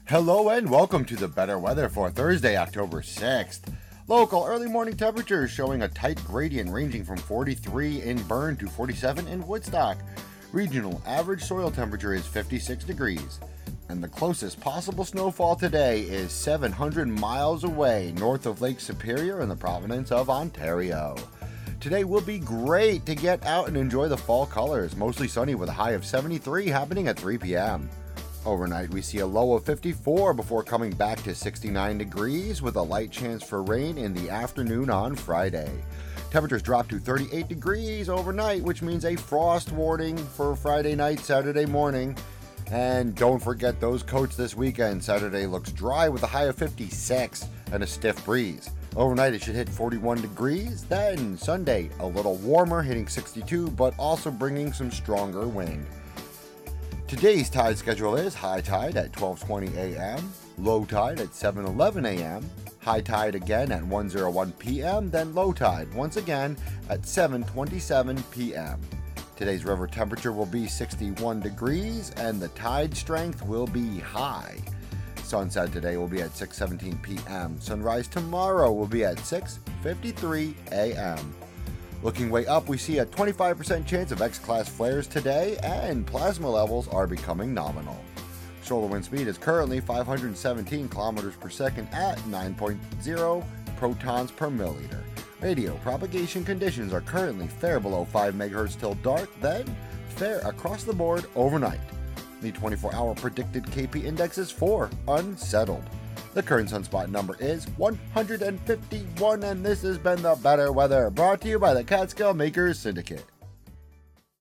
Hello and welcome to the better weather for Thursday, October 6th. Local early morning temperatures showing a tight gradient ranging from 43 in Bern to 47 in Woodstock. Regional average soil temperature is 56 degrees. And the closest possible snowfall today is 700 miles away north of Lake Superior in the province of Ontario. Today will be great to get out and enjoy the fall colors, mostly sunny with a high of 73 happening at 3 p.m. Overnight, we see a low of 54 before coming back to 69 degrees with a light chance for rain in the afternoon on Friday. Temperatures drop to 38 degrees overnight, which means a frost warning for Friday night, Saturday morning. And don't forget those coats this weekend. Saturday looks dry with a high of 56 and a stiff breeze. Overnight, it should hit 41 degrees. Then Sunday, a little warmer, hitting 62, but also bringing some stronger wind. Today's tide schedule is high tide at 12:20 a.m., low tide at 7:11 a.m., high tide again at 1:01 p.m., then low tide once again at 7:27 p.m. Today's river temperature will be 61 degrees and the tide strength will be high. Sunset today will be at 6:17 p.m. Sunrise tomorrow will be at 6:53 a.m. Looking way up, we see a 25% chance of X-class flares today, and plasma levels are becoming nominal. Solar wind speed is currently 517 kilometers per second at 9.0 protons per milliliter. Radio propagation conditions are currently fair below 5 megahertz till dark, then fair across the board overnight. The 24-hour predicted KP index is 4, unsettled. The current sunspot number is 151, and this has been the Better Weather, brought to you by the Catskill Makers Syndicate.